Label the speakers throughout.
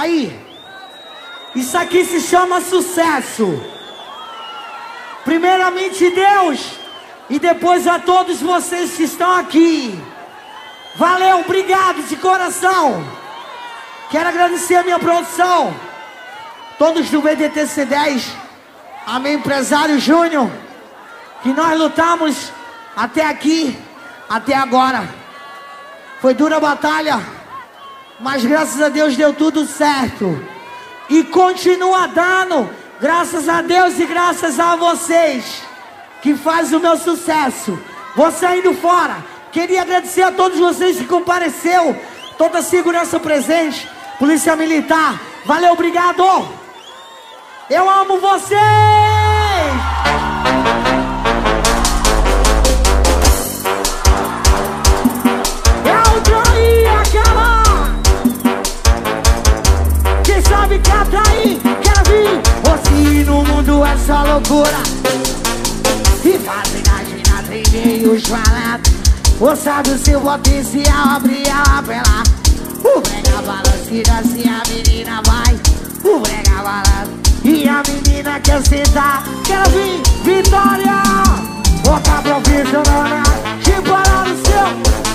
Speaker 1: Aí, isso aqui se chama sucesso. Primeiramente Deus e depois a todos vocês que estão aqui. Valeu, obrigado de coração. Quero agradecer a minha produção, todos do BDTC10, a meu empresário Júnior, que nós lutamos até aqui, até agora. Foi dura a batalha, mas graças a Deus deu tudo certo. E continua dando, graças a Deus e graças a vocês, que faz o meu sucesso. Vou saindo fora. Queria agradecer a todos vocês que compareceu, toda a segurança presente, Polícia Militar. Valeu, obrigado. Eu amo vocês. É o Johnny, aquela. Quem sabe cata aí, quer vir. Você no mundo é só loucura. E fazem na treinei os falados. Ou sabe o seu potencial, abrir ela pela. O brega balança se a menina vai. O brega balança e a menina quer sentar. Quero vir, Vitória. Bota profissional na de parar no seu.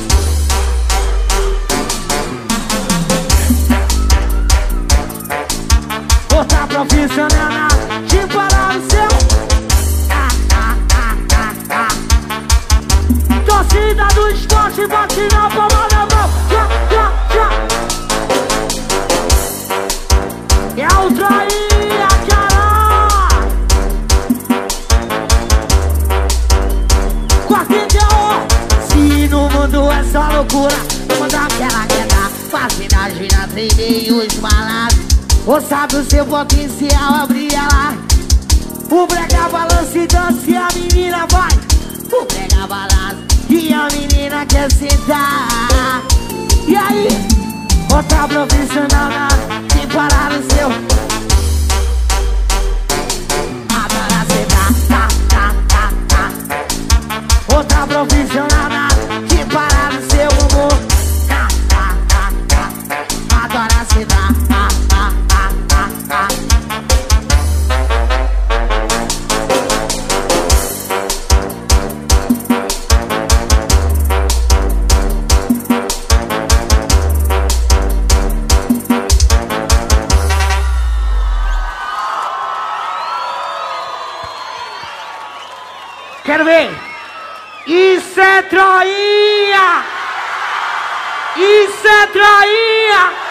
Speaker 1: Bota profissional na de parar no seu. Torcida do esporte, bate na palma da mão. É o traíra, cara. Quarteirão. Se no mundo é só loucura, vou mandar aquela queda. Fazenda, gira, treinei os malados. Ou sabe o seu potencial, abrir ela. O brega balança e dança e a menina vai. O brega balança e a menina quer sentar. E aí, bota profissional na sem parar no seu. Adora sentar, bota profissional na sem parar no seu amor. Adora sentar, quero ver. Isso é traía! Isso é traía!